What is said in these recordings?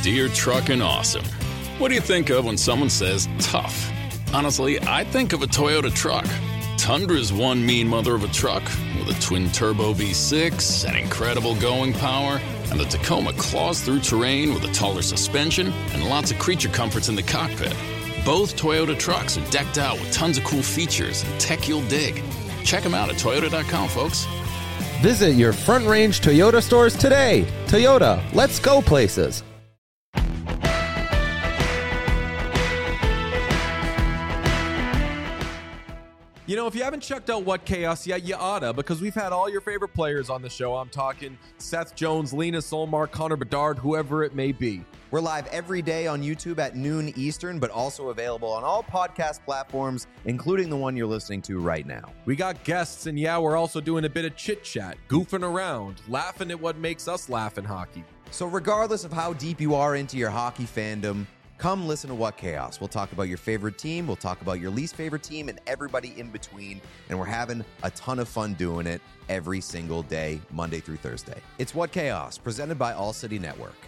Deere Truckin' Awesome. What do you think of when someone says tough? Honestly, I think of a Toyota truck. Tundra's one mean mother of a truck with a twin-turbo V6 and incredible going power, and the Tacoma claws through terrain with a taller suspension and lots of creature comforts in the cockpit. Both Toyota trucks are decked out with tons of cool features and tech you'll dig. Check them out at Toyota.com, folks. Visit your Front Range Toyota stores today. Toyota, let's go places. You know, if you haven't checked out What Chaos yet, you oughta, because we've had all your favorite players on the show. I'm talking Seth Jones, Lena Solmar, Connor Bedard, whoever it may be. We're live every day on YouTube at noon Eastern, but also available on all podcast platforms, including the one you're listening to right now. We got guests, and yeah, we're also doing a bit of chit-chat, goofing around, laughing at what makes us laugh in hockey. So regardless of how deep you are into your hockey fandom, come listen to What Chaos. We'll talk about your favorite team, we'll talk about your least favorite team, and everybody in between, and we're having a ton of fun doing it every single day, Monday through Thursday. It's What Chaos, presented by All City Network.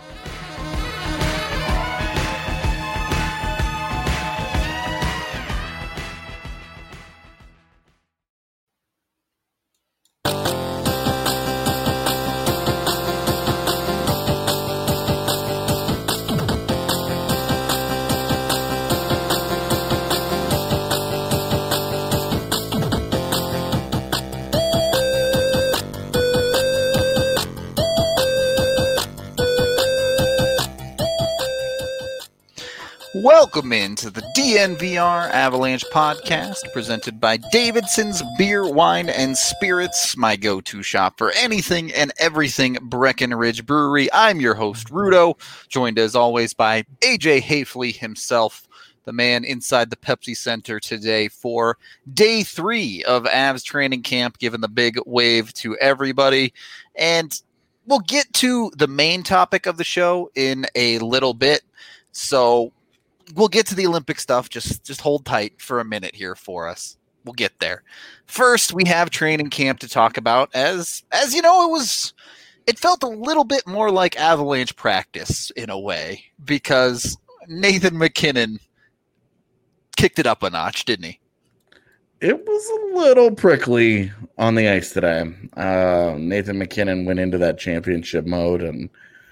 Welcome into the DNVR Avalanche podcast presented by Davidson's Beer, Wine, and Spirits, my go-to shop for anything and everything Breckenridge Brewery. I'm your host, Rudo, joined as always by AJ Hafley himself, the man inside the Pepsi Center today for day 3 of Avs training camp, giving the big wave to everybody. And we'll get to the main topic of the show in a little bit, so we'll get to the Olympic stuff. Just hold tight for a minute here for us. We'll get there. First, we have training camp to talk about. As you know, it felt a little bit more like Avalanche practice in a way, because Nathan MacKinnon kicked it up a notch, didn't he? It was a little prickly on the ice today. Nathan MacKinnon went into that championship mode and,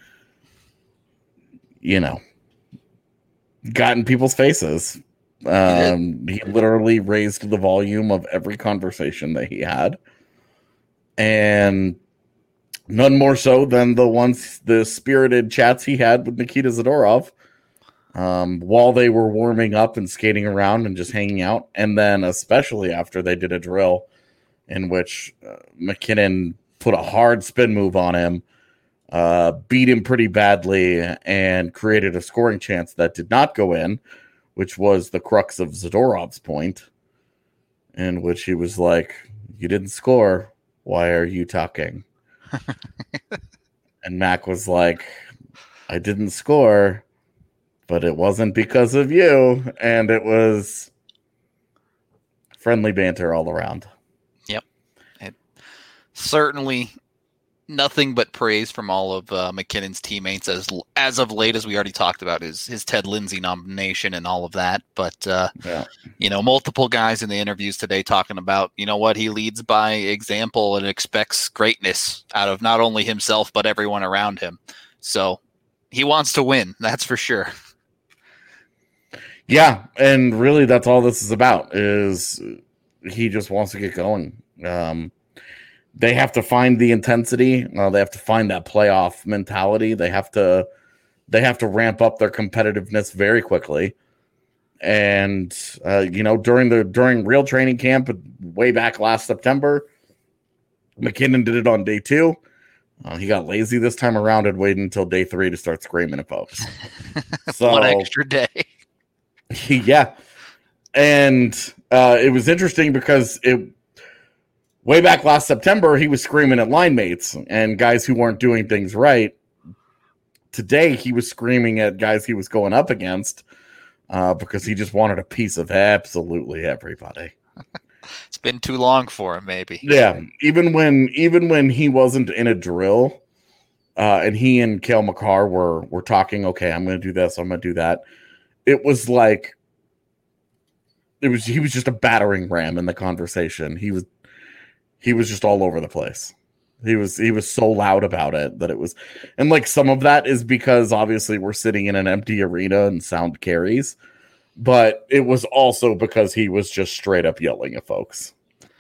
got in people's faces. He literally raised the volume of every conversation that he had. And none more so than the spirited chats he had with Nikita Zadorov while they were warming up and skating around and just hanging out. And then especially after they did a drill in which MacKinnon put a hard spin move on him, beat him pretty badly, and created a scoring chance that did not go in, which was the crux of Zadorov's point, in which he was like, "You didn't score. Why are you talking?" And Mac was like, "I didn't score, but it wasn't because of you." And it was friendly banter all around. Yep. It certainly nothing but praise from all of MacKinnon's teammates as of late, as we already talked about his Ted Lindsay nomination and all of that. But, multiple guys in the interviews today talking about, what he leads by example and expects greatness out of not only himself, but everyone around him. So he wants to win. That's for sure. Yeah. And really that's all this is about, is he just wants to get going. They have to find the intensity. They have to find that playoff mentality. They have to ramp up their competitiveness very quickly. And during real training camp way back last September, MacKinnon did it on day 2. He got lazy this time around and waited until day 3 to start screaming at folks. So, one extra day. Yeah, and it was interesting because way back last September, he was screaming at line mates and guys who weren't doing things right. Today, he was screaming at guys he was going up against because he just wanted a piece of absolutely everybody. It's been too long for him, maybe. Yeah, even when he wasn't in a drill, and he and Cale Makar were talking. Okay, I'm going to do this. I'm going to do that. It was like he was just a battering ram in the conversation. He was just all over the place. He was so loud about it that it was, and like some of that is because obviously we're sitting in an empty arena and sound carries, but it was also because he was just straight up yelling at folks.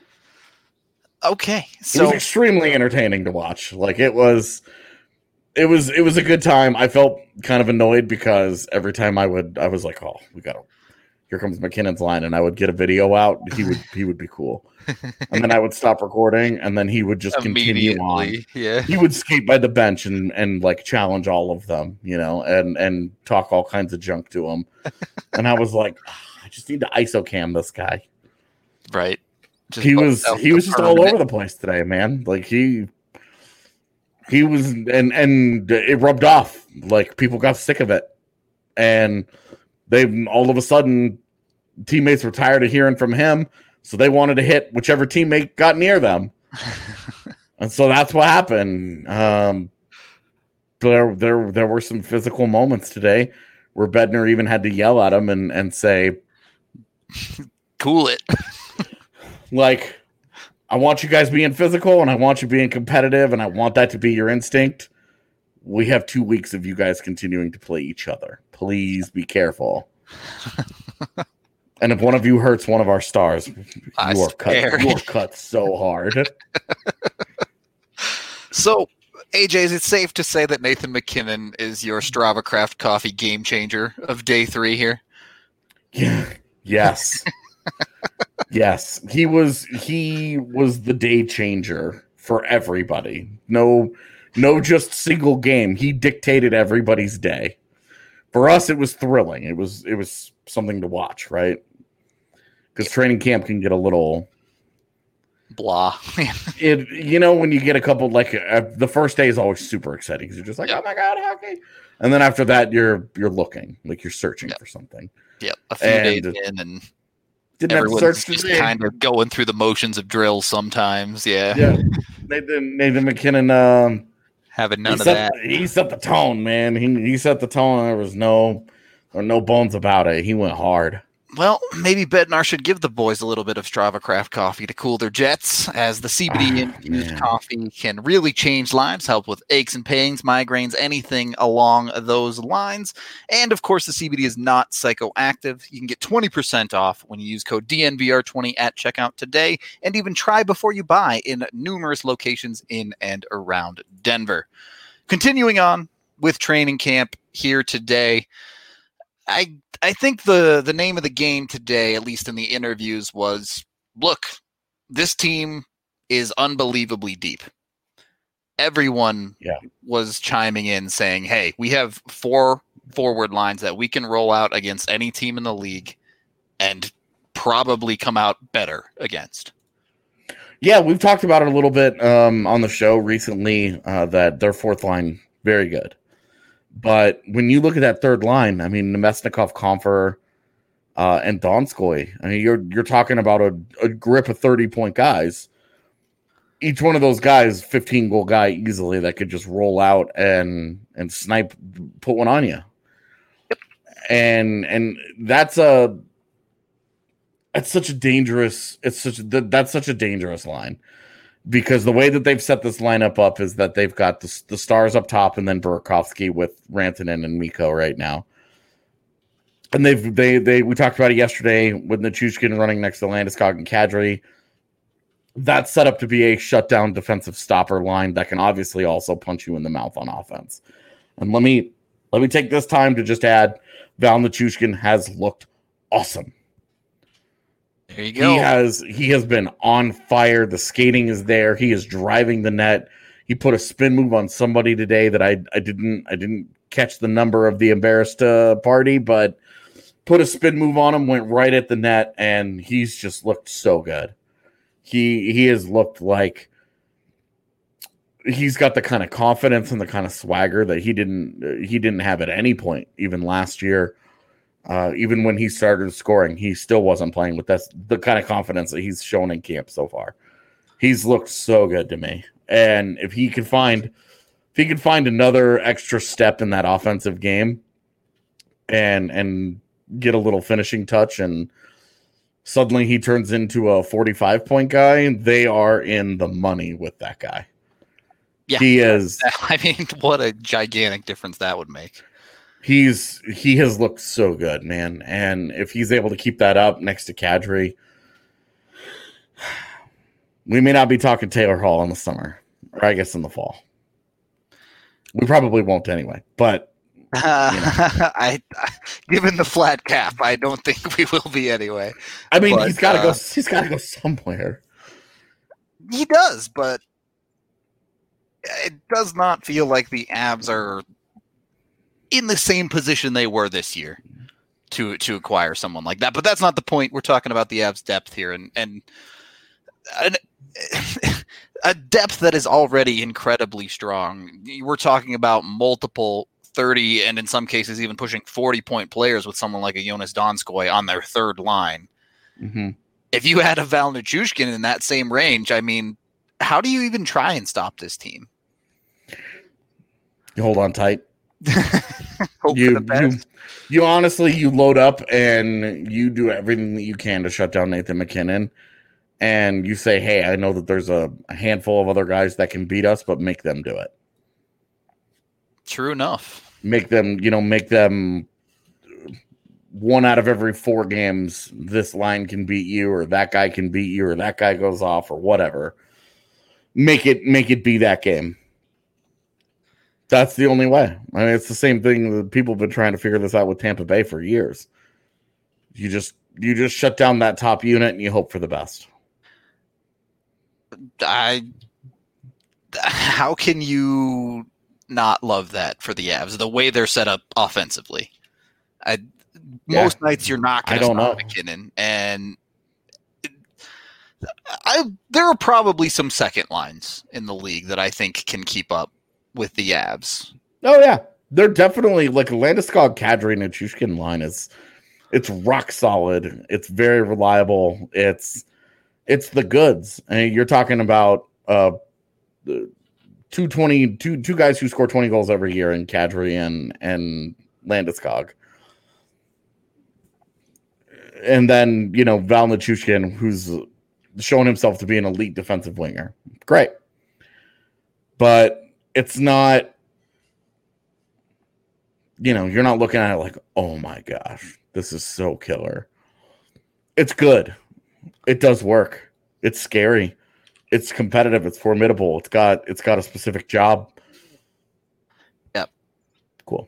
Okay, so it was extremely entertaining to watch. Like it was a good time. I felt kind of annoyed because every time I was like, oh, here comes McKinnon's line, and I would get a video out. He would be cool. And then I would stop recording, and then he would just continue on. Yeah. He would skate by the bench and like challenge all of them, and talk all kinds of junk to them. And I was like, I just need to ISO cam this guy. Right. He was just all over the place today, man. Like he was, and it rubbed off. Like people got sick of it, and they all of a sudden teammates were tired of hearing from him. So they wanted to hit whichever teammate got near them. And so that's what happened. There were some physical moments today where Bednar even had to yell at him and say, cool it. Like, I want you guys being physical and I want you being competitive and I want that to be your instinct. We have 2 weeks of you guys continuing to play each other. Please be careful. And if one of you hurts one of our stars, you are cut so hard. So, AJ, is it safe to say that Nathan McKinnon is your Strava Craft Coffee game changer of day 3 here? Yeah. Yes. Yes. He was the day changer for everybody. No just single game. He dictated everybody's day. For us, it was thrilling. It was something to watch, right? Because training camp can get a little blah. When you get a couple, like the first day is always super exciting because you're just like, oh my god, hockey, and then after that you're looking, like you're searching for something. Yep, a few days in, and everyone's just kind of going through the motions of drills sometimes. Yeah. Nathan McKinnon. Having none of that. He set the tone, man. He set the tone. There was no bones about it. He went hard. Well, maybe Bednar should give the boys a little bit of Strava Craft coffee to cool their jets, as the CBD-infused coffee can really change lives, help with aches and pains, migraines, anything along those lines. And, of course, the CBD is not psychoactive. You can get 20% off when you use code DNVR20 at checkout today, and even try before you buy in numerous locations in and around Denver. Continuing on with training camp here today, I think the name of the game today, at least in the interviews, was, look, this team is unbelievably deep. Everyone was chiming in saying, hey, we have 4 forward lines that we can roll out against any team in the league and probably come out better against. Yeah, we've talked about it a little bit on the show recently, that their fourth line, very good. But when you look at that third line, I mean, Nemesnikov, Comfer, and Donskoy, I mean, you're talking about a grip of 30-point guys. Each one of those guys, 15-goal guy easily that could just roll out and snipe, put one on you. Yep. And that's such a dangerous line. Because the way that they've set this lineup up is that they've got the stars up top and then Burakovsky with Rantanen and Mikko right now. And we talked about it yesterday with Nichushkin running next to Landeskog and Kadri. That's set up to be a shutdown defensive stopper line that can obviously also punch you in the mouth on offense. And let me take this time to just add, Val Nichushkin has looked awesome. There you go. He has been on fire. The skating is there. He is driving the net. He put a spin move on somebody today that I didn't catch the number of the embarrassed party, but put a spin move on him, went right at the net, and he's just looked so good. He has looked like he's got the kind of confidence and the kind of swagger that he didn't have at any point, even last year. Even when he started scoring, he still wasn't playing with the kind of confidence that he's shown in camp so far. He's looked so good to me. And if he can find if he could find another extra step in that offensive game and get a little finishing touch, and suddenly he turns into a 45-point guy, they are in the money with that guy. Yeah, he is. I mean, what a gigantic difference that would make. He has looked so good, man. And if he's able to keep that up next to Kadri, we may not be talking Taylor Hall in the summer, or I guess in the fall. We probably won't anyway, but I given the flat cap, I don't think we will be anyway. I mean, but, he's got to go somewhere. He does, but it does not feel like the Avs are in the same position they were this year to acquire someone like that. But that's not the point. We're talking about the Avs' depth here, and a depth that is already incredibly strong. We're talking about multiple 30 and in some cases even pushing 40-point players with someone like a Jonas Donskoy on their third line. Mm-hmm. If you had a Val Nichushkin in that same range, I mean, how do you even try and stop this team? You hold on tight. Hope for the best. You honestly, you load up and you do everything that you can to shut down Nathan MacKinnon. And you say, hey, I know that there's a handful of other guys that can beat us, but make them do it. True enough. Make them 1 out of every 4 games, this line can beat you, or that guy can beat you, or that guy goes off, or whatever. Make it be that game. That's the only way. I mean, it's the same thing that people have been trying to figure this out with Tampa Bay for years. You just shut down that top unit and you hope for the best. How can you not love that for the Avs? The way they're set up offensively. Most nights you're not going to stop MacKinnon, and there are probably some second lines in the league that I think can keep up with the Avs. Oh yeah, they're definitely like Landeskog, Kadri, and Nichushkin line is. It's rock solid. It's very reliable. It's the goods. I mean, you're talking about 220, two guys who score 20 goals every year in Kadri and Landeskog. And then, Val Nichushkin, who's shown himself to be an elite defensive winger. Great. But it's not, you're not looking at it like, oh my gosh, this is so killer. It's good. It does work. It's scary. It's competitive. It's formidable. It's got a specific job. Yep. Cool.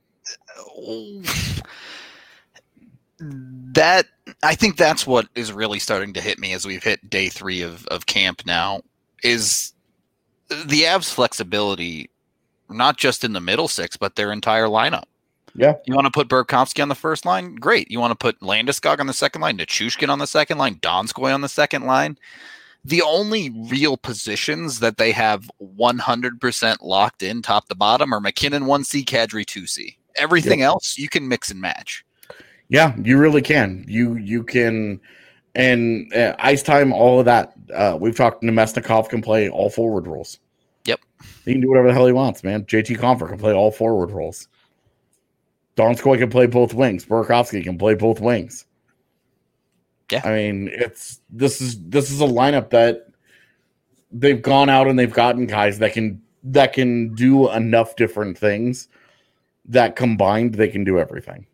I think that's what is really starting to hit me as we've hit day 3 of camp now, is the Avs' flexibility, not just in the middle six, but their entire lineup. Yeah. You want to put Burakovsky on the first line? Great. You want to put Landeskog on the second line, Nichushkin on the second line, Donskoy on the second line? The only real positions that they have 100% locked in top to bottom are MacKinnon 1C, Kadri 2C. Everything else you can mix and match. Yeah, you really can. You can, and ice time, all of that. We've talked. Nemesnikov can play all forward roles. Yep, he can do whatever the hell he wants, man. JT Compher can play all forward roles. Donskoy can play both wings. Burakovsky can play both wings. Yeah, I mean, this is a lineup that they've gone out and they've gotten guys that can do enough different things that combined they can do everything.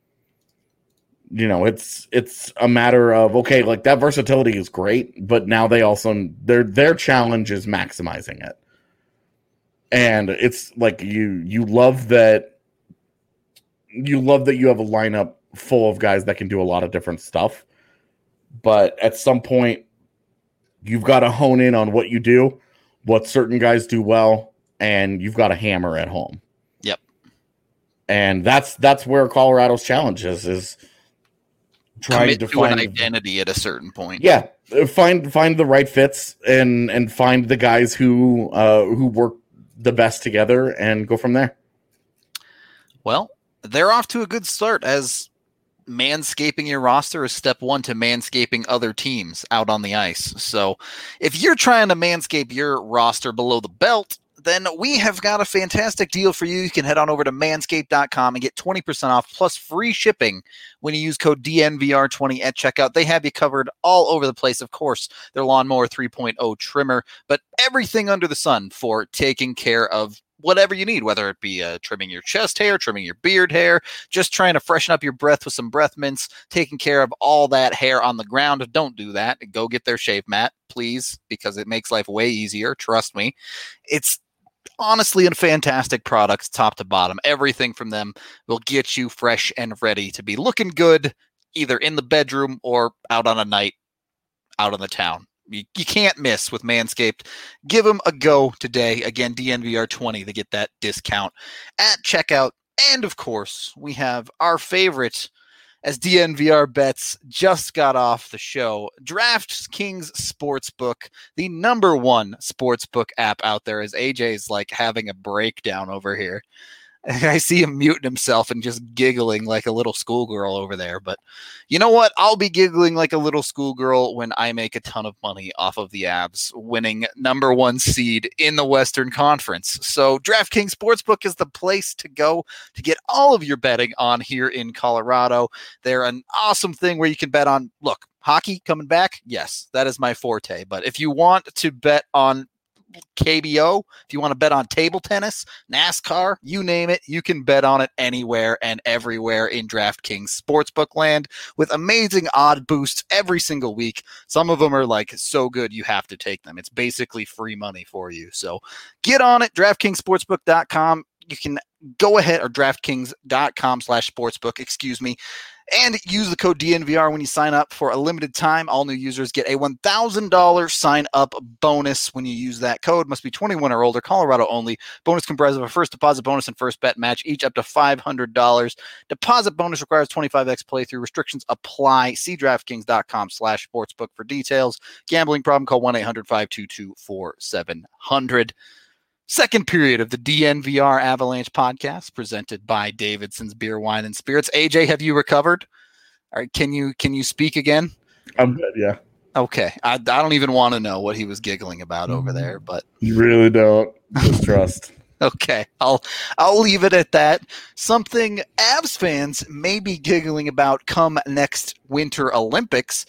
It's a matter of, okay, like that versatility is great, but now they also their challenge is maximizing it. And it's like you love that you have a lineup full of guys that can do a lot of different stuff. But at some point you've got to hone in on what you do, what certain guys do well, and you've got to hammer at home. Yep. And that's where Colorado's challenge is trying to find an identity at a certain point. Yeah, find the right fits and find the guys who work the best together and go from there. Well, they're off to a good start, as manscaping your roster is step 1 to manscaping other teams out on the ice. So if you're trying to manscape your roster below the belt, then we have got a fantastic deal for you. You can head on over to manscaped.com and get 20% off plus free shipping when you use code DNVR20 at checkout. They have you covered all over the place. Of course, their Lawnmower 3.0 trimmer, but everything under the sun for taking care of whatever you need, whether it be trimming your chest hair, trimming your beard hair, just trying to freshen up your breath with some breath mints, taking care of all that hair on the ground. Don't do that. Go get their shave mat, please, because it makes life way easier. Trust me. It's honestly a fantastic product, top to bottom. Everything from them will get you fresh and ready to be looking good, either in the bedroom or out on a night, out on the town. You can't miss with Manscaped. Give them a go today. Again, DNVR20 to get that discount at checkout. And, of course, we have our favorite, as DNVR bets just got off the show, DraftKings Sportsbook, the number one sportsbook app out there, as AJ's like having a breakdown over here. I see him muting himself and just giggling like a little schoolgirl over there. But you know what? I'll be giggling like a little schoolgirl when I make a ton of money off of the Avs winning number one seed in the Western Conference. So DraftKings Sportsbook is the place to go to get all of your betting on here in Colorado. They're an awesome thing where you can bet on, look, hockey coming back. Yes, that is my forte. But if you want to bet on KBO, if you want to bet on table tennis, NASCAR, you name it, you can bet on it anywhere and everywhere in DraftKings Sportsbook land with amazing odd boosts every single week. Some of them are like so good you have to take them. It's basically free money for you. So get on it, DraftKingsSportsbook.com. You can go ahead, or DraftKings.com/sportsbook, excuse me, and use the code DNVR when you sign up for a limited time. All new users get a $1,000 sign-up bonus when you use that code. Must be 21 or older, Colorado only. Bonus comprised of a first deposit bonus and first bet match, each up to $500. Deposit bonus requires 25x playthrough. Restrictions apply. See DraftKings.com/sportsbook for details. Gambling problem, call 1-800-522-4700. Second period of the DNVR Avalanche podcast presented by Davidson's Beer, Wine, and Spirits. AJ, have you recovered? All right, can you speak again? I'm good, yeah. Okay. I don't even want to know what he was giggling about over there, but You really don't. Just trust. okay. I'll leave it at that. Something Avs fans may be giggling about come next Winter Olympics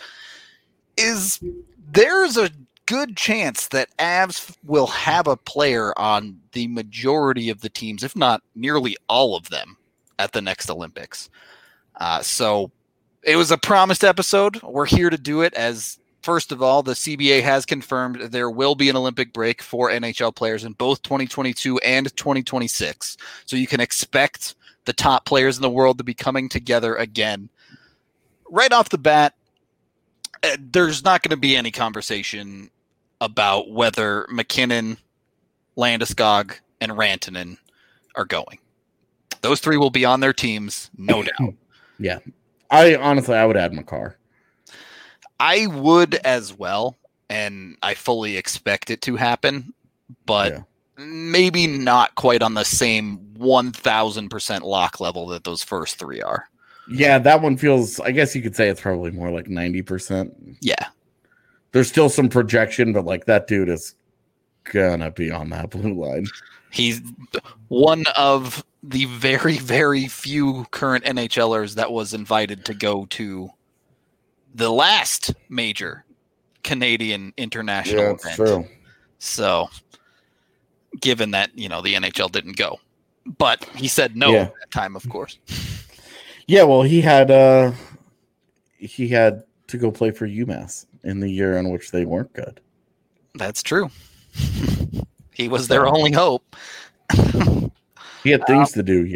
is there's a good chance that Avs will have a player on the majority of the teams, if not nearly all of them, at the next Olympics. So it was a promised episode. We're here to do it as, first of all, the CBA has confirmed there will be an Olympic break for NHL players in both 2022 and 2026. So you can expect the top players in the world to be coming together again. Right off the bat, there's not going to be any conversation about whether McKinnon, Landeskog, and Rantanen are going. Those three will be on their teams, no doubt. Yeah. I would add Makar. I would as well, and I fully expect it to happen, but maybe not quite on the same 1,000% lock level that those first three are. Yeah, that one feels, I guess you could say it's probably more like 90%. Yeah. There's still some projection, but like that dude is gonna be on that blue line. He's one of the very, very few current NHLers that was invited to go to the last major Canadian international event. True. So, given that, the NHL didn't go, but he said no at that time, of course. Yeah, well, he had to go play for UMass in the year in which they weren't good. That's true. He was their only hope. He had things to do,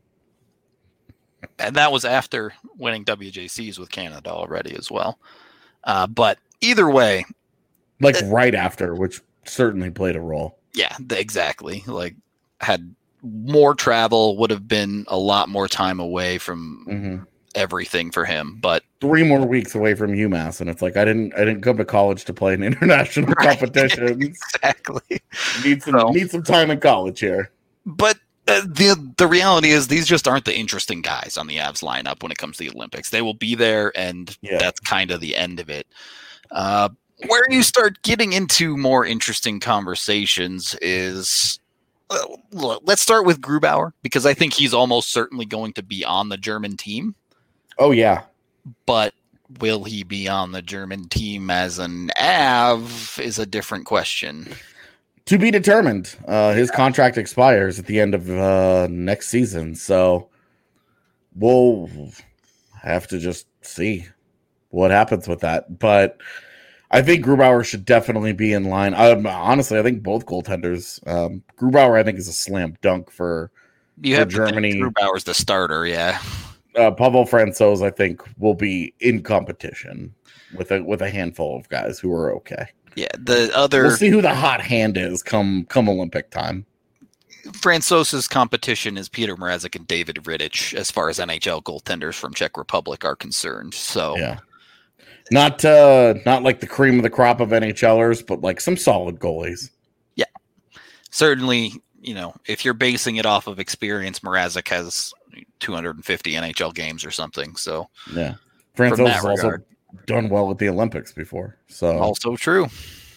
and that was after winning WJCs with Canada already as well. But either way, like right after, which certainly played a role. Yeah, exactly. Like had more travel, would have been a lot more time away from everything for him. But 3 more weeks away from UMass, and it's like I didn't come to college to play in international competitions. Exactly. Need some time in college here. But the reality is these just aren't the interesting guys on the Avs lineup when it comes to the Olympics. They will be there, and that's kind of the end of it. Where you start getting into more interesting conversations is Look, let's start with Grubauer, because I think he's almost certainly going to be on the German team. Oh, yeah. But will he be on the German team as an AV is a different question. To be determined. His contract expires at the end of next season, so we'll have to just see what happens with that. But I think Grubauer should definitely be in line. Honestly, I think both goaltenders. Grubauer, I think, is a slam dunk for Germany. Grubauer's the starter, yeah. Pavel Francouz, I think, will be in competition with a handful of guys who are okay. Yeah, the other. We'll see who the hot hand is come Olympic time. Francouz's competition is Peter Mrazek and David Rittich as far as NHL goaltenders from Czech Republic are concerned. So yeah, not like the cream of the crop of NHLers, but like some solid goalies. Yeah, certainly. If you're basing it off of experience, Mrazek has 250 NHL games or something. So yeah, Francouz has also done well at the Olympics before. So also true.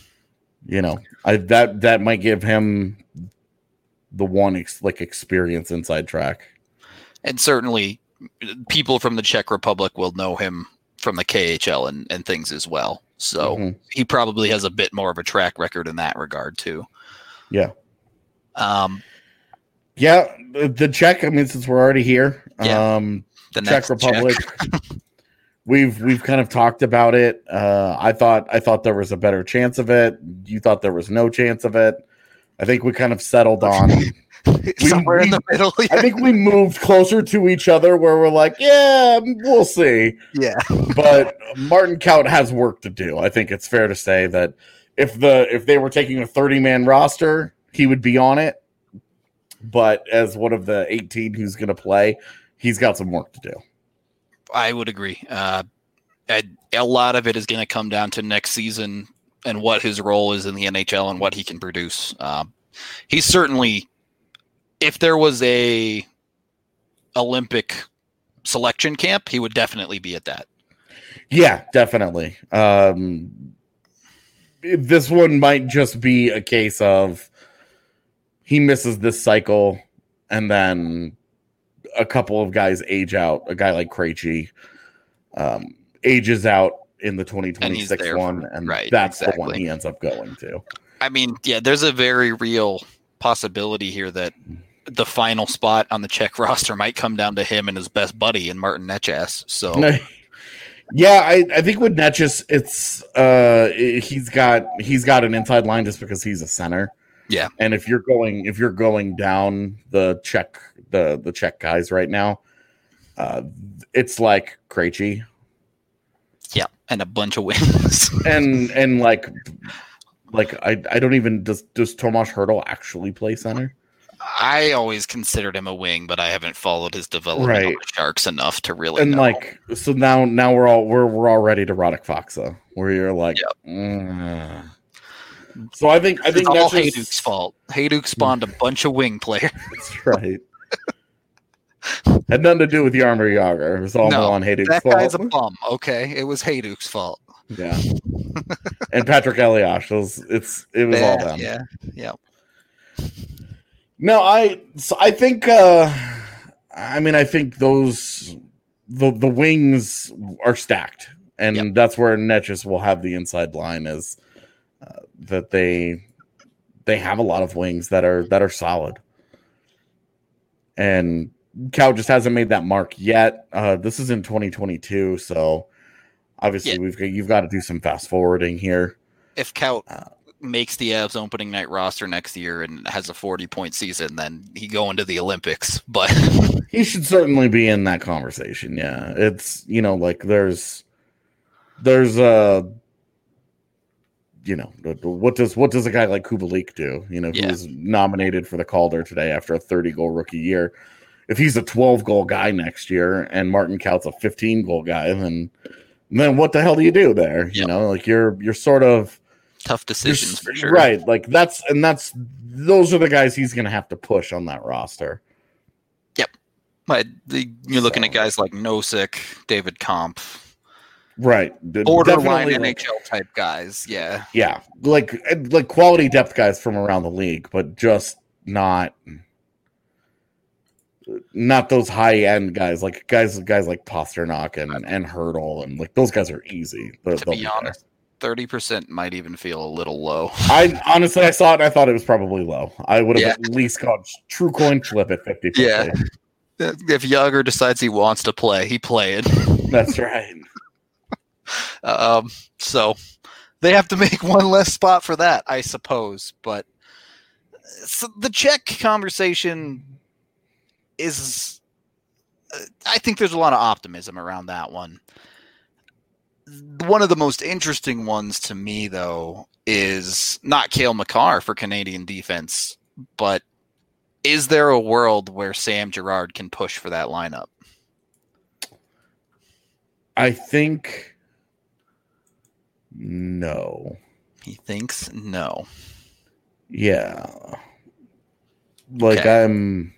That might give him the one experience inside track. And certainly people from the Czech Republic will know him from the KHL and things as well. So he probably has a bit more of a track record in that regard too. Yeah. The Czech, I mean, since we're already here, the Czech Republic, we've kind of talked about it. I thought there was a better chance of it. You thought there was no chance of it. I think we kind of settled on somewhere in the middle. Yeah. I think we moved closer to each other where we're like, yeah, we'll see. Yeah. But Martin Kaut has work to do. I think it's fair to say that if they were taking a 30-man roster, he would be on it. But as one of the 18 who's going to play, he's got some work to do. I would agree. A lot of it is going to come down to next season and what his role is in the NHL and what he can produce. He's certainly, if there was a Olympic selection camp, he would definitely be at that. Yeah, definitely. This one might just be a case of he misses this cycle and then a couple of guys age out. A guy like Krejci ages out in the 2026 one, and that's exactly the one he ends up going to. I mean, yeah, there's a very real possibility here that the final spot on the Czech roster might come down to him and his best buddy in Martin Necas. So, yeah, I think with Necas, it's he's got an inside line just because he's a center. Yeah, and if you're going down the Czech guys right now, it's like Krejci. Yeah, and a bunch of wins. and like I don't even does Tomas Hertl actually play center? I always considered him a wing, but I haven't followed his development on the Sharks enough to really know. Like, so now we're all ready to Radek Faksa, where you're like, So I think it's all Hayduk's fault. Hayduk spawned a bunch of wing players. That's right. Had nothing to do with Jaromir Jagr. It was all on Hayduk's fault. That guy's a bum. Okay, it was Hayduk's fault. Yeah, and Patrick Elias. It was all them. Yeah. No, I think. I think those the wings are stacked, and that's where Necas will have the inside line is that they have a lot of wings that are solid, and Cow just hasn't made that mark yet. This is in 2022, so obviously you've got to do some fast forwarding here. If Cow makes the Avs opening night roster next year and has a 40-point season, then he go into the Olympics. But he should certainly be in that conversation. Yeah, it's like there's what does a guy like Kubalik do? Who was nominated for the Calder today after a 30-goal rookie year. If he's a 12-goal guy next year and Martin Kaut's a 15-goal guy, then what the hell do you do there? You're sort of tough decisions for sure. Right. Like those are the guys he's going to have to push on that roster. Yep. But you're looking at guys like Nosek, David Kampf. Right. Borderline NHL type guys. Yeah. Yeah. Like quality depth guys from around the league, but just not those high end guys like Pasternak and Hurdle, and like those guys are easy. To be honest, 30% might even feel a little low. I honestly saw it and I thought it was probably low. I would have at least gone true coin flip at 50. Yeah. If Yager decides he wants to play, he playing. That's right. So they have to make one less spot for that, I suppose. But so the Czech conversation is, I think there's a lot of optimism around that one. One of the most interesting ones to me, though, is not Cale Makar for Canadian defense, but is there a world where Sam Girard can push for that lineup? I think no. He thinks no. Yeah. Like Okay.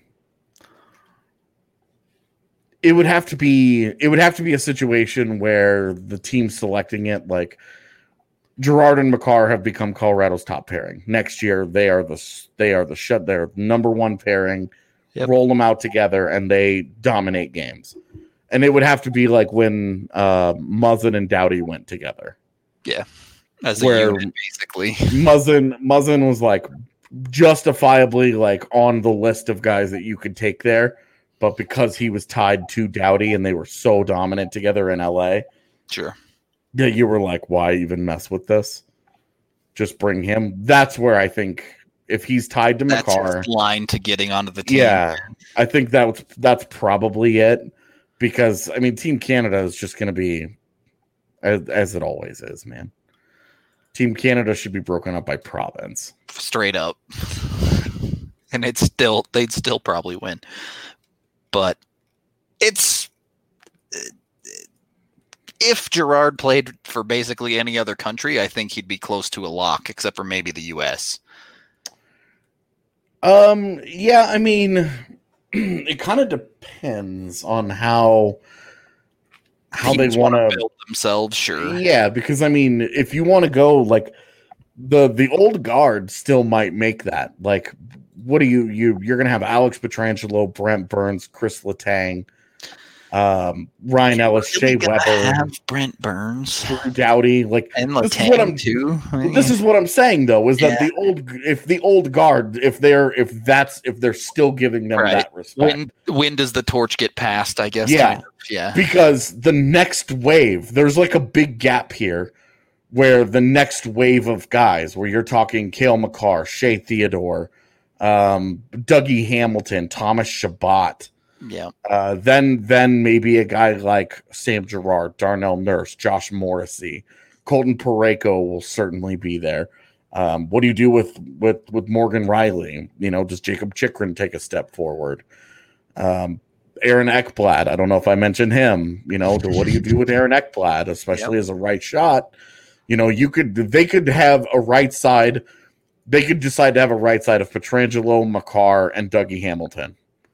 It would have to be a situation where the team selecting it, like Girard and Makar have become Colorado's top pairing. Next year they're number one pairing. Yep. Roll them out together and they dominate games. And it would have to be like when Muzzin and Doughty went together. Yeah. As a unit, basically. Muzzin was like justifiably like on the list of guys that you could take there, but because he was tied to Doughty and they were so dominant together in LA, sure, yeah, you were like, why even mess with this? Just bring him. That's where I think if he's tied to Makar, that's his line to getting onto the team. Yeah, I think that's probably it, because I mean, Team Canada is just going to be as it always is, man. Team Canada should be broken up by province. Straight up. And they'd still probably win. But it's, if Girard played for basically any other country, I think he'd be close to a lock, except for maybe the US. Yeah, I mean, it kind of depends on how they want to build themselves, sure. Yeah, because I mean, if you want to go like the old guard still might make that. Like, what are you're gonna have Alex Pietrangelo, Brent Burns, Chris Letang, Ryan Ellis, Shea Weber, have Brent Burns, Drew Doughty, like, and Letang too. This is what I'm saying though, is that the old guard, if they're still giving them that respect. When does the torch get passed? I guess. Yeah, kind of. Yeah. Because the next wave, there's like a big gap here, where the next wave of guys, where you're talking Cale Makar, Shea Theodore, Dougie Hamilton, Thomas Chabot. Yeah. Then maybe a guy like Sam Girard, Darnell Nurse, Josh Morrissey, Colton Parayko will certainly be there. What do you do with Morgan Riley? You know, does Jacob Chikrin take a step forward? Aaron Ekblad, I don't know if I mentioned him. You know, what do you do with Aaron Ekblad, especially as a right shot? You know, they could have a right side. They could decide to have a right side of Pietrangelo, Makar, and Dougie Hamilton.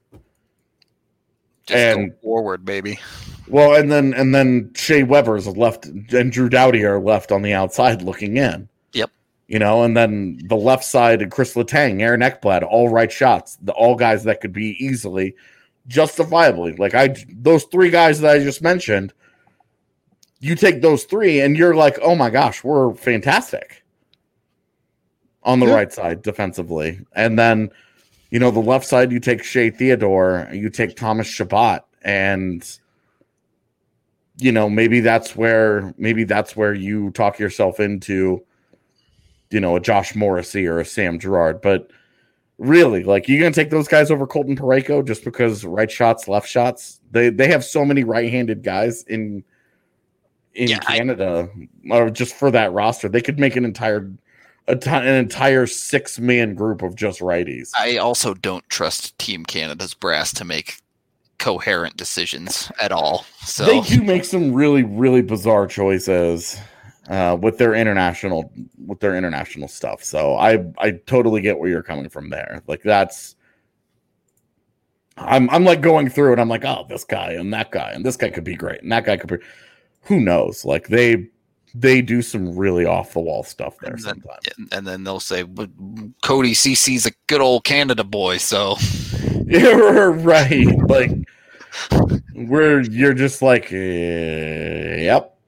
Just go forward, baby. Well, and then Shea Weber's left, and Drew Doughty are left on the outside looking in. Yep. You know, and then the left side, Chris Letang, Aaron Ekblad, all right shots. All guys that could be easily, justifiably, like those three guys that I just mentioned. You take those three, and you're like, oh my gosh, we're fantastic on the right side defensively. And then, you know, the left side, you take Shea Theodore, you take Thomas Chabot, and you know, maybe that's where you talk yourself into, you know, a Josh Morrissey or a Sam Girard. But really, like, you're gonna take those guys over Colton Parayko just because right shots, left shots? They have so many right-handed guys in Canada, or just for that roster, they could make an entire 6-man group of just righties. I also don't trust Team Canada's brass to make coherent decisions at all. So they do make some really, really bizarre choices with their international stuff. So I totally get where you're coming from there. Like, that's I'm like going through it. I'm like, oh, this guy and that guy and this guy could be great and that guy could be. Who knows? Like, they they do some really off the wall stuff there and then, sometimes. and then they'll say, "But Cody CC's a good old Canada boy," so Yeah, right. Like where you're just like, yep,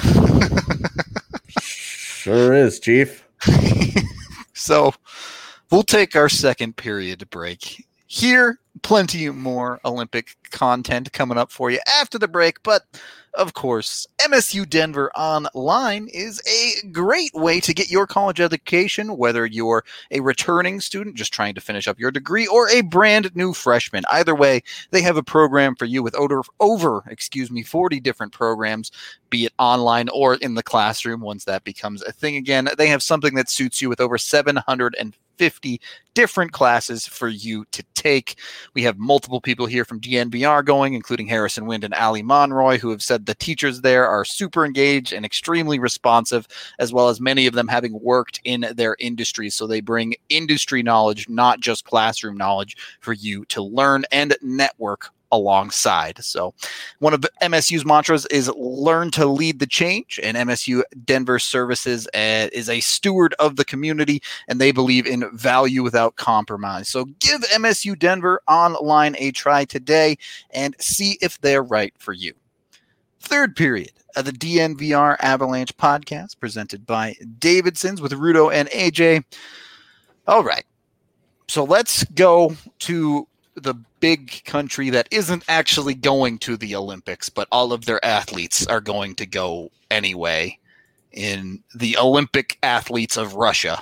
sure is, Chief. So we'll take our second period break. Here, plenty more Olympic content coming up for you after the break, but of course, MSU Denver Online is a great way to get your college education, whether you're a returning student just trying to finish up your degree or a brand new freshman. Either way, they have a program for you with over 40 different programs, be it online or in the classroom once that becomes a thing again. They have something that suits you with over 750 different classes for you to take. We have multiple people here from DNVR going, including Harrison Wind and Ali Monroy, who have said the teachers there are super engaged and extremely responsive, as well as many of them having worked in their industries. So they bring industry knowledge, not just classroom knowledge, for you to learn and network alongside. So one of MSU's mantras is learn to lead the change, and MSU Denver Services is a steward of the community, and they believe in value without compromise. So give MSU Denver Online a try today and see if they're right for you. Third period of the DNVR Avalanche podcast presented by Davidson's with Rudo and AJ. All right. So let's go to the big country that isn't actually going to the Olympics, but all of their athletes are going to go anyway, in the Olympic athletes of Russia.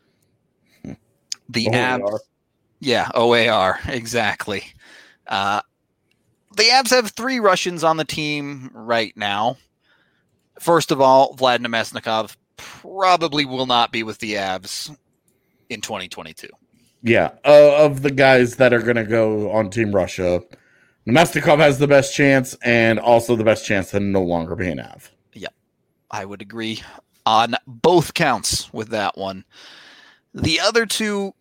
The Avs. Yeah, OAR, exactly. The Avs have 3 Russians on the team right now. First of all, Vlad Nemesnikov probably will not be with the Avs in 2022. Yeah, of the guys that are going to go on Team Russia, Nemesnikov has the best chance and also the best chance to no longer be an Av. Yep, I would agree on both counts with that one. The other 2,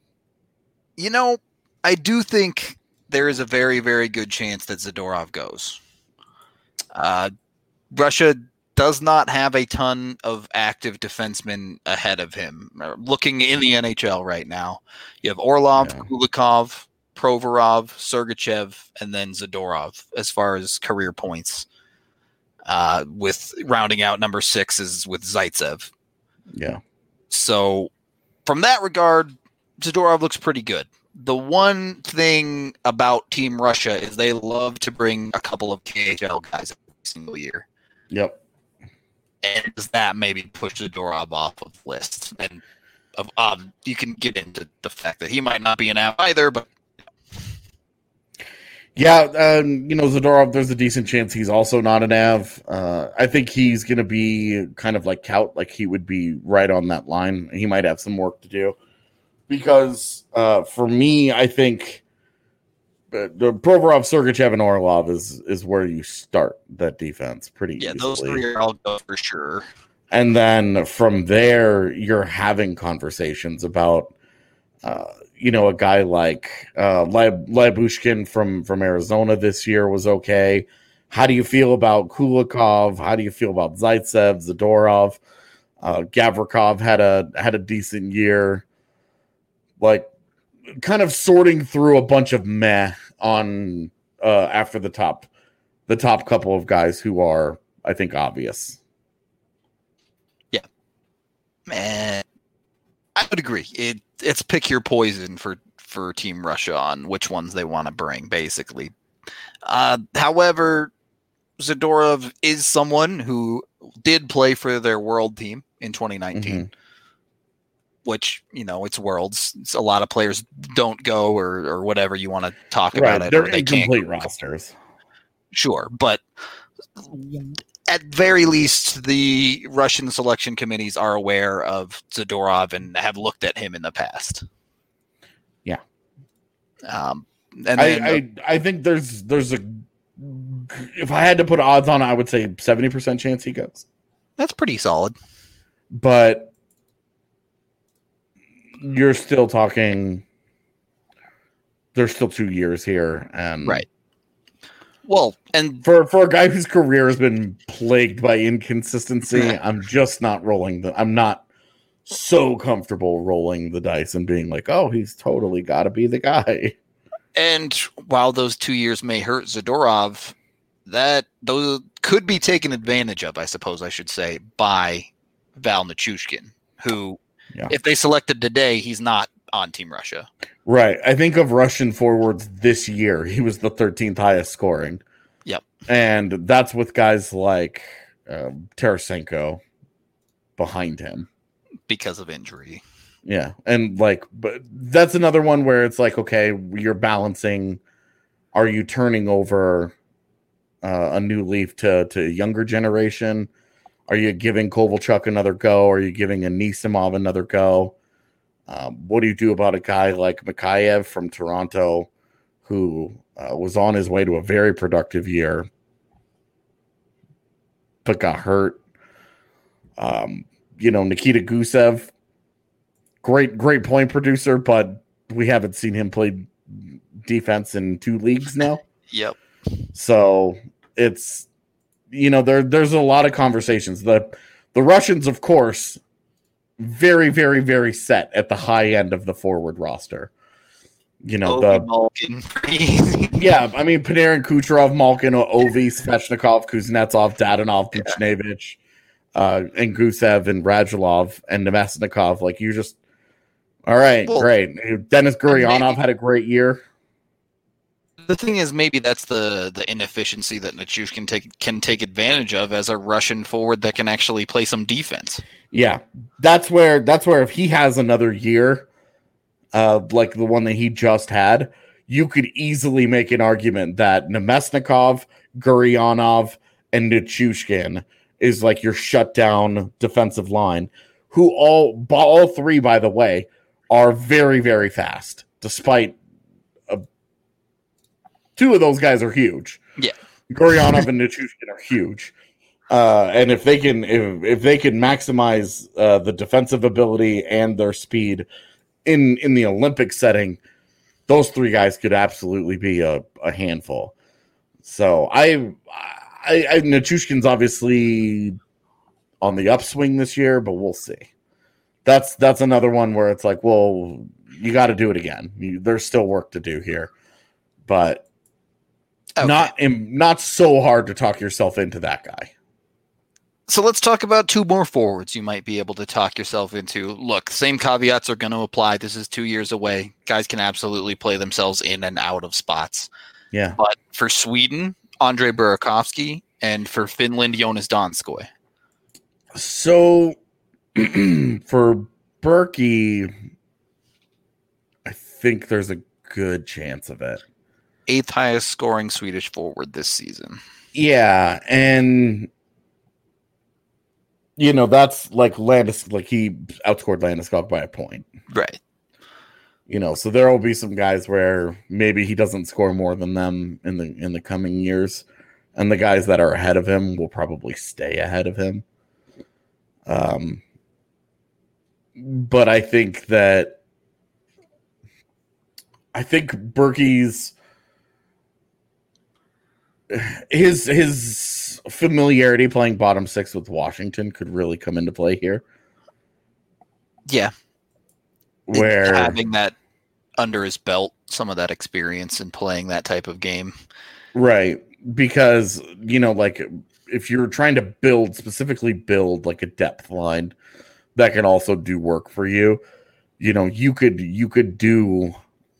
I do think there is a very, very good chance that Zadorov goes. Russia does not have a ton of active defensemen ahead of him. Looking in the NHL right now, you have Orlov, Kulikov, Provorov, Sergachev, and then Zadorov as far as career points. With rounding out number 6 is with Zaitsev. Yeah. So from that regard, Zadorov looks pretty good. The one thing about Team Russia is they love to bring a couple of KHL guys every single year. Yep. And does that maybe push Zadorov off of the list? And you can get into the fact that he might not be an Av either, but yeah, Zadorov, there's a decent chance he's also not an Av. I think he's going to be kind of like Kaut, like he would be right on that line. He might have some work to do because for me, I think the Provorov, Sergachev, and Orlov is where you start that defense pretty easily. Yeah, those 3 are all go for sure. And then from there, you're having conversations about, a guy like Lyubushkin from Arizona this year was okay. How do you feel about Kulikov? How do you feel about Zaitsev, Zadorov? Gavrikov had a decent year. Like, kind of sorting through a bunch of meh on after the top couple of guys who are, I think, obvious. Yeah, man, I would agree. It's pick your poison for Team Russia on which ones they want to bring, basically. However, Zadorov is someone who did play for their world team in 2019. Mm-hmm. Which, it's Worlds. It's a lot of players don't go or whatever you want to talk about it. They're incomplete rosters. Sure, but at very least, the Russian selection committees are aware of Zadorov and have looked at him in the past. Yeah. And then I think there's a, if I had to put odds on it, I would say 70% chance he goes. That's pretty solid. But you're still talking, there's still 2 years here. And right. Well, and For a guy whose career has been plagued by inconsistency, I'm just not I'm not so comfortable rolling the dice and being like, oh, he's totally got to be the guy. And while those 2 years may hurt Zadorov, those could be taken advantage of, I suppose I should say, by Val Nichushkin, who, if they selected today, he's not on Team Russia. Right. I think of Russian forwards this year, he was the 13th highest scoring. Yep. And that's with guys like Tarasenko behind him. Because of injury. Yeah. And but that's another one where it's like, okay, you're balancing. Are you turning over a new leaf to a younger generation? Are you giving Kovalchuk another go? Are you giving Anisimov another go? What do you do about a guy like Mikheyev from Toronto who was on his way to a very productive year but got hurt? Nikita Gusev, great point producer, but we haven't seen him play defense in 2 leagues now. Yep. So it's, there's a lot of conversations. The Russians, of course, very, very, very set at the high end of the forward roster. Malkin. Yeah, I mean, Panarin, Kucherov, Malkin, Ovi, Svechnikov, Kuznetsov, Dadonov, Buchnevich, and Gusev and Radulov and Nemesnikov. Like, you just, all right, great. Dennis Gurianov had a great year. The thing is, maybe that's the inefficiency that Nichushkin can take advantage of as a Russian forward that can actually play some defense. Yeah, that's where if he has another year, like the one that he just had, you could easily make an argument that Nemesnikov, Gurianov, and Nichushkin is like your shutdown defensive line, who all three, by the way, are very, very fast, despite 2 of those guys are huge. Yeah. Gurianov and Nichushkin are huge. And if they can maximize the defensive ability and their speed in the Olympic setting, those 3 guys could absolutely be a handful. So Nichushkin's obviously on the upswing this year, but we'll see. That's another one where it's like, well, you got to do it again. There's still work to do here, but not so hard to talk yourself into that guy. So let's talk about 2 more forwards you might be able to talk yourself into. Look, same caveats are going to apply. This is 2 years away. Guys can absolutely play themselves in and out of spots. Yeah. But for Sweden, Andrei Burakovsky, and for Finland, Jonas Donskoi. So for Berkey, I think there's a good chance of it. 8th highest scoring Swedish forward this season. Yeah, and that's like Landeskog, like he outscored Landeskog by a point. Right. So there will be some guys where maybe he doesn't score more than them in the coming years, and the guys that are ahead of him will probably stay ahead of him. But I think Berkey's his familiarity playing bottom 6 with Washington could really come into play here. Yeah. Where having that under his belt, some of that experience in playing that type of game. Right. Because, like if you're trying to specifically build like a depth line that can also do work for you, you could do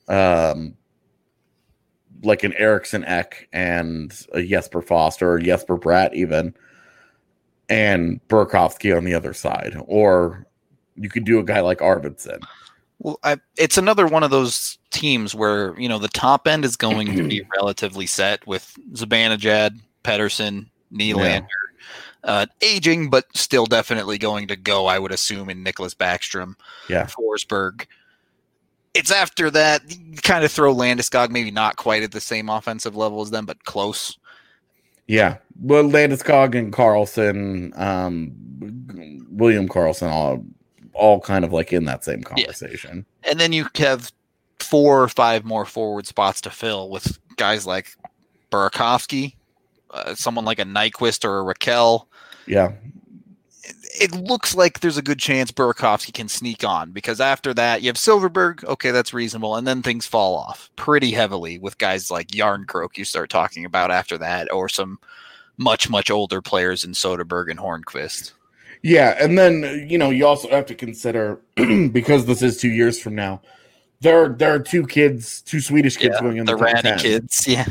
like an Eriksson Ek and a Jesper Foster or Jesper Bratt even, and Burakovsky on the other side. Or you could do a guy like Arvidsson. Well, it's another one of those teams where, the top end is going to be relatively set with Zibanejad, Pettersson, Nylander, aging, but still definitely going to go, I would assume, in Nicholas Backstrom, Forsberg. It's after that, you kind of throw Landeskog, maybe not quite at the same offensive level as them, but close. Yeah. Well, Landeskog and Karlsson, William Karlsson, all kind of like in that same conversation. Yeah. And then you have 4 or 5 more forward spots to fill with guys like Burakovsky, someone like a Nyquist or a Raquel. Yeah. It looks like there's a good chance Burakovsky can sneak on, because after that you have Silverberg. Okay, that's reasonable. And then things fall off pretty heavily with guys like Yarncroke you start talking about after that, or some much, much older players in Soderberg and Hornquist. Yeah. And then, you also have to consider, because this is 2 years from now, there are two Swedish kids going in the top Ratty 10. kids. Yeah.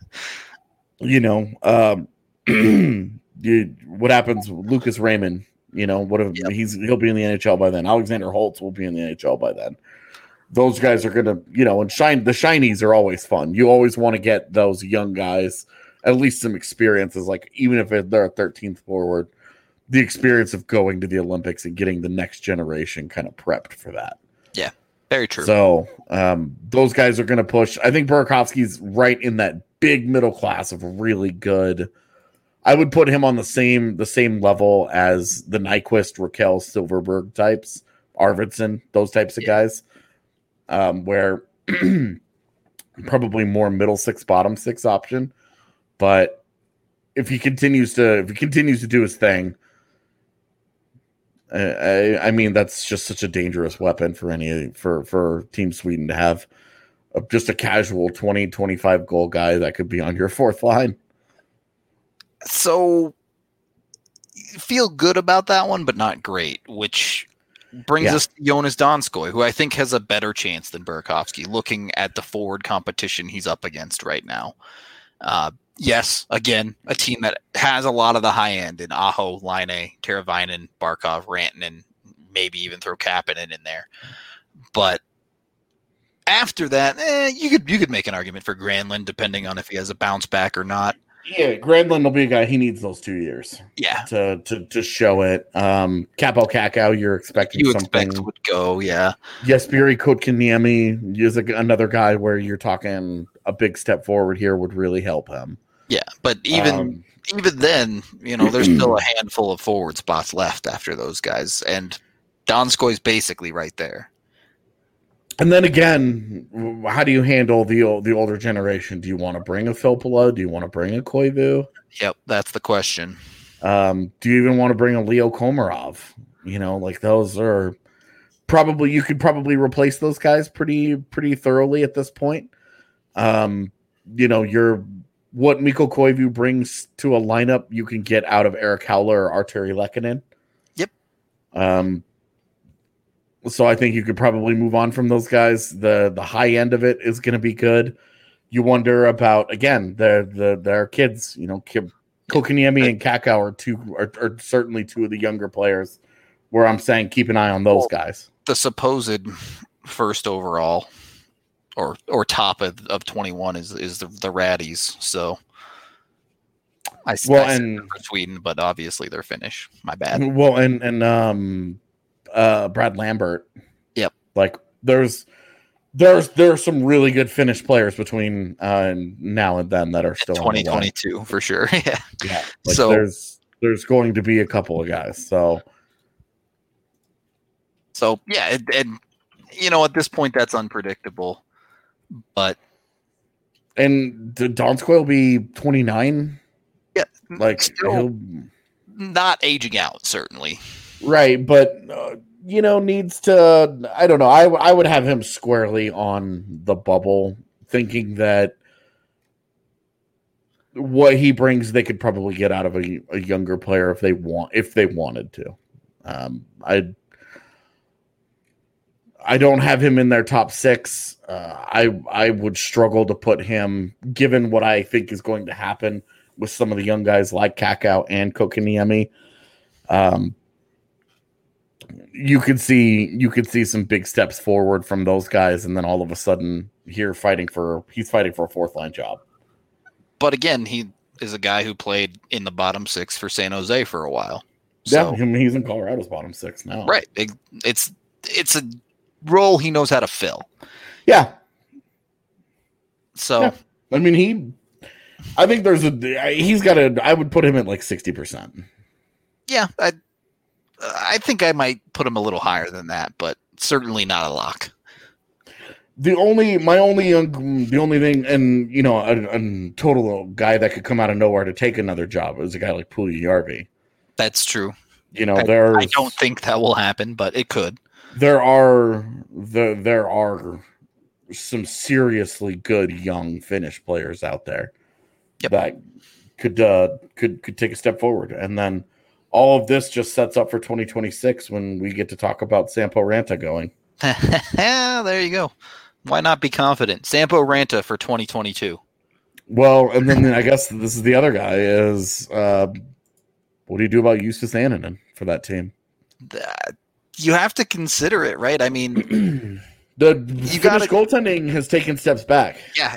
What happens with Lucas Raymond? He'll be in the NHL by then. Alexander Holtz will be in the NHL by then. Those guys are gonna, and the shinies are always fun. You always want to get those young guys at least some experiences, like even if they're a 13th forward, the experience of going to the Olympics and getting the next generation kind of prepped for that. Yeah, very true. So those guys are going to push. I think Burakovsky's right in that big middle class of really good. I would put him on the same level as the Nyquist, Raquel, Silverberg types, Arvidsson, those types of guys, where probably more middle six, bottom six option. But if he continues to do his thing, I mean, that's just such a dangerous weapon for Team Sweden to have just a casual 20, 25 goal guy that could be on your fourth line. So feel good about that one, but not great, which brings us to Jonas Donskoy, who I think has a better chance than Burakovsky, looking at the forward competition he's up against right now. Yes, again, a team that has a lot of the high end in Aho, Laine, Teravainen, Barkov, Rantanen, maybe even throw Kapanen in there. But after that, you could make an argument for Granlund, depending on if he has a bounce back or not. Yeah, Granlund will be a guy. He needs those 2 years. Yeah, to show it. Capo Kakao, you're expecting something. Would go. Yeah. Jesperi Kotkaniemi is another guy where you're talking a big step forward here would really help him. Yeah, but even then, there's still a handful of forward spots left after those guys, and Donskoy's basically right there. And then again, how do you handle the older generation? Do you want to bring a Filppula? Do you want to bring a Koivu? Yep, that's the question. Do you even want to bring a Leo Komarov? Those are probably, you could probably replace those guys pretty thoroughly at this point. What Mikko Koivu brings to a lineup, you can get out of Eric Howler or Arturi Lehkonen. Yep. So I think you could probably move on from those guys. The high end of it is going to be good. You wonder about, again, their kids. Kokaniemi and Kakao are certainly two of the younger players where I'm saying keep an eye on those guys. The supposed first overall or top of 21 is the Ratties. So I said for Sweden, but obviously they're Finnish. My bad. Well, and Brad Lambert. Yep. There are some really good Finnish players between now and then that are still 2022 for sure. Yeah. Yeah. So there's going to be a couple of guys. So yeah, and at this point that's unpredictable. But Donskoy will be 29. Yeah, he'll not aging out certainly. Right, but needs to. I don't know. I would have him squarely on the bubble, thinking that what he brings, they could probably get out of a younger player if they wanted to. I don't have him in their top six. I would struggle to put him, given what I think is going to happen with some of the young guys like Kakao and Kokaniemi. You could see some big steps forward from those guys, and then all of a sudden he's fighting for a fourth line job. But again, he is a guy who played in the bottom six for San Jose for a while. So, yeah, he's in Colorado's bottom six now. Right. It's a role he knows how to fill. Yeah. So, yeah. I mean, I think I would put him at 60%. Yeah. I think I might put him a little higher than that, but certainly not a lock. The only thing, and a total guy that could come out of nowhere to take another job is a guy like Puljujärvi. That's true. I don't think that will happen, but it could. There are some seriously good young Finnish players out there that could take a step forward, and then all of this just sets up for 2026 when we get to talk about Sampo Ranta going. There you go. Why not be confident? Sampo Ranta for 2022. Well, and then I guess this is the other guy is what do you do about Justus Annunen for that team? You have to consider it, right? I mean, the Finnish goaltending has taken steps back. Yeah,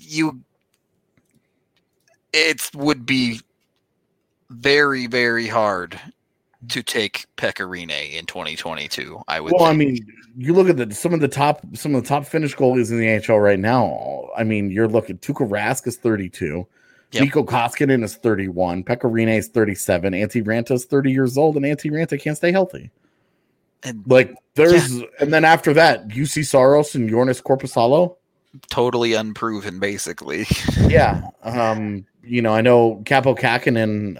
it would be very, very hard to take Pekka Rinne in 2022. I would. Well, think. I mean, you look at some of the top Finnish goalies in the NHL right now. I mean, you're looking Tuukka Rask is 32, Mikko Koskinen is 31, Pekka Rinne is 37, Antti Ranta is 30 years old, and Antti Ranta can't stay healthy. And then after that, UC Saros and Joonas Korpisalo, totally unproven, basically. Yeah, I know Capo Kakinen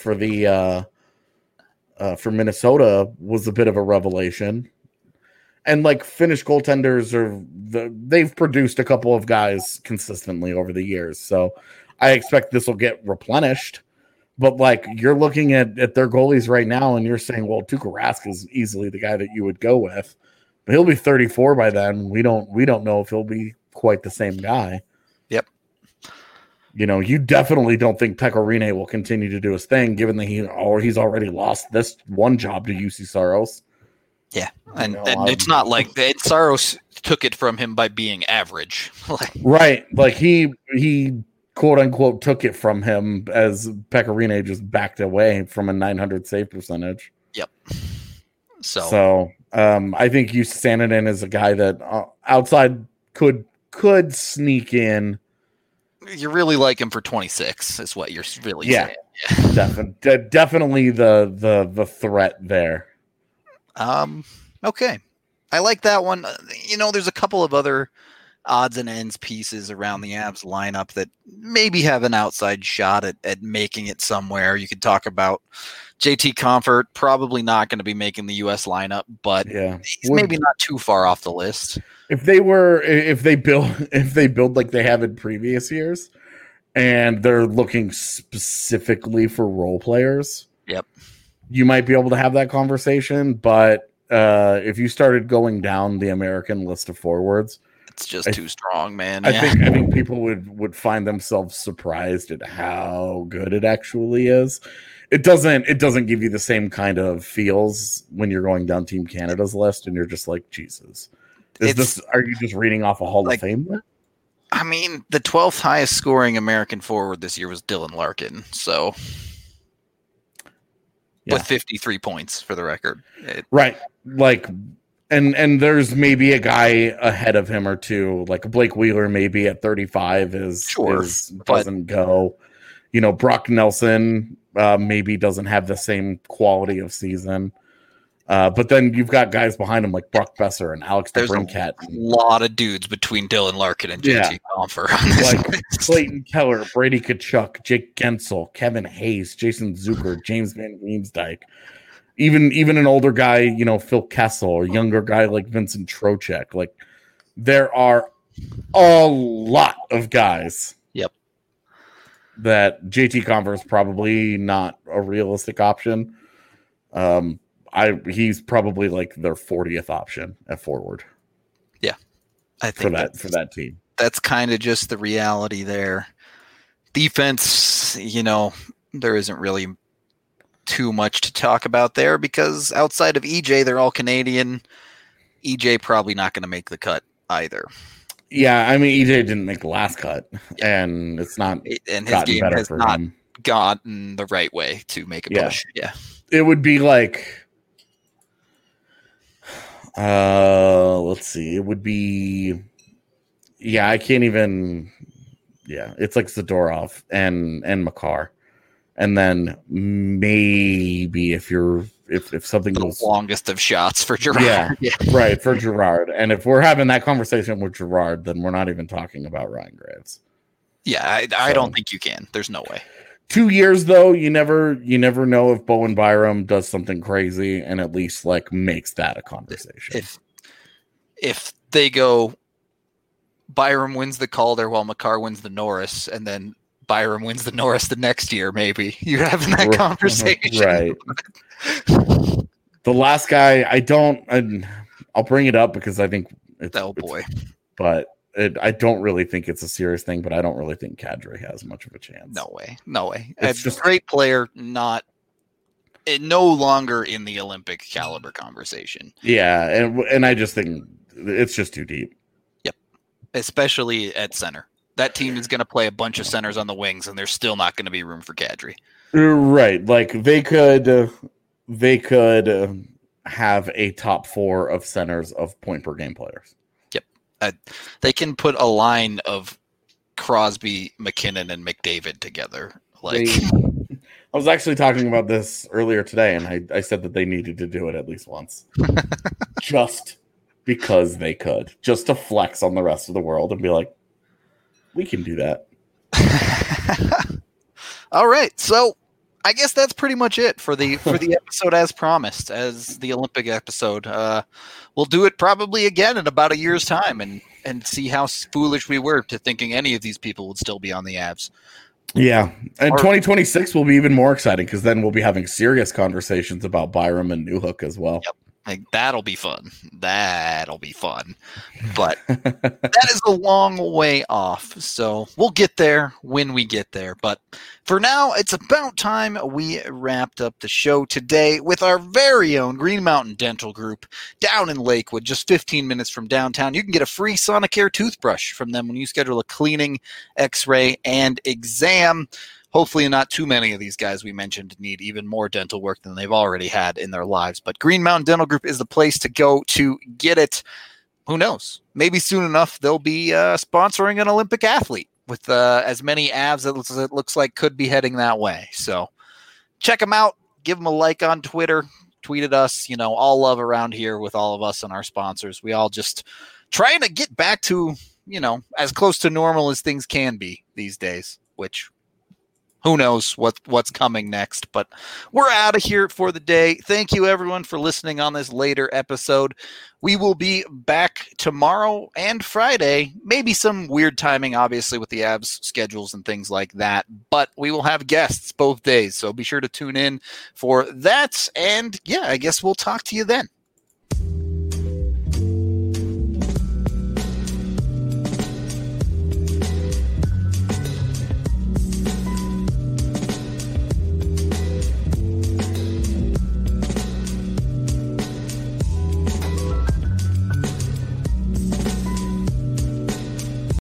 for Minnesota was a bit of a revelation. And like Finnish goaltenders they've produced a couple of guys consistently over the years. So I expect this will get replenished. But like you're looking at their goalies right now and you're saying, well, Tuukka Rask is easily the guy that you would go with. But he'll be 34 by then. We don't know if he'll be quite the same guy. Yep. You definitely don't think Pekka Rinne will continue to do his thing, given that he's already lost this one job to UC Saros. Yeah, and it's not like Saros took it from him by being average. Right, like he quote unquote took it from him as Pekka Rinne just backed away from a 900 save percentage. Yep. So I think Justus Annunen is a guy that outside could sneak in. You really like him for 26, is what you're really saying. Yeah, definitely the threat there. Okay. I like that one. There's a couple of other odds and ends pieces around the Avs lineup that maybe have an outside shot at making it somewhere. You could talk about JT Compher, probably not going to be making the U.S. lineup, but he's maybe not too far off the list. If they build like they have in previous years, and they're looking specifically for role players, you might be able to have that conversation. But if you started going down the American list of forwards, it's just too strong, man. I think people would find themselves surprised at how good it actually is. It doesn't give you the same kind of feels when you're going down Team Canada's list and you're just like, Jesus. Are you just reading off a Hall of Fame list? I mean, the 12th highest scoring American forward this year was Dylan Larkin. So with 53 points for the record. Right. Like, and there's maybe a guy ahead of him or two, like Blake Wheeler maybe at 35 doesn't go. Brock Nelson maybe doesn't have the same quality of season. But then you've got guys behind him like Brock Besser and Alex DeBrincat. There's a lot of dudes between Dylan Larkin and JT Compher. Like Clayton Keller, Brady Tkachuk, Jake Gensel, Kevin Hayes, Jason Zucker, James Van Riemsdyk. Even an older guy, Phil Kessel, or younger guy like Vincent Trocheck. Like there are a lot of guys. Yep. That JT Compher is probably not a realistic option. He's probably like their 40th option at forward. Yeah, I think for that team. That's kind of just the reality there. Defense, there isn't really too much to talk about there because outside of EJ, they're all Canadian. EJ probably not going to make the cut either. Yeah, I mean EJ didn't make the last cut, and it's not. And his game has not gotten the right way to make a push. Yeah, it would be like. Let's see. It would be. Yeah, I can't even. Yeah, it's like Zadorov and Makar, and then maybe if you're if something The goes longest of shots for Girard. yeah, right, for Girard. And if we're having that conversation with Girard, then we're not even talking about Ryan Graves. Yeah, I don't think you can. There's no way. 2 years though, you never know if Bowen Byram does something crazy and at least like makes that a conversation. If they go, Byram wins the Calder while Makar wins the Norris, and then Byram wins the Norris the next year, maybe you're having that conversation. Right. The last guy, I'll bring it up because I think but I don't really think it's a serious thing, but I don't really think Kadri has much of a chance. No way. It's just a great player, no longer in the Olympic caliber conversation. Yeah, and I just think it's just too deep. Yep, especially at center. That team is going to play a bunch of centers on the wings, and there's still not going to be room for Kadri. Right, like they could have a top 4 of centers of point per game players. Yep, they can put a line of Crosby, McKinnon, and McDavid together. I was actually talking about this earlier today, and I said that they needed to do it at least once, just because they could, just to flex on the rest of the world and be like, we can do that. All right, so I guess that's pretty much it for the episode as promised, as the Olympic episode. We'll do it probably again in about a year's time and see how foolish we were to thinking any of these people would still be on the Avs. Yeah, and 2026 will be even more exciting because then we'll be having serious conversations about Byram and Newhook as well. Yep. Like, that'll be fun. But that is a long way off. So we'll get there when we get there. But for now, it's about time we wrapped up the show today with our very own Green Mountain Dental Group down in Lakewood, just 15 minutes from downtown. You can get a free Sonicare toothbrush from them when you schedule a cleaning, x-ray, and exam. Hopefully not too many of these guys we mentioned need even more dental work than they've already had in their lives. But Green Mountain Dental Group is the place to go to get it. Who knows? Maybe soon enough they'll be sponsoring an Olympic athlete with as many Avs as it looks like could be heading that way. So check them out. Give them a like on Twitter. Tweet at us. All love around here with all of us and our sponsors. We all just trying to get back to, as close to normal as things can be these days, which who knows what's coming next, but we're out of here for the day. Thank you, everyone, for listening on this later episode. We will be back tomorrow and Friday. Maybe some weird timing, obviously, with the Avs schedules and things like that, but we will have guests both days, so be sure to tune in for that. And, yeah, I guess we'll talk to you then.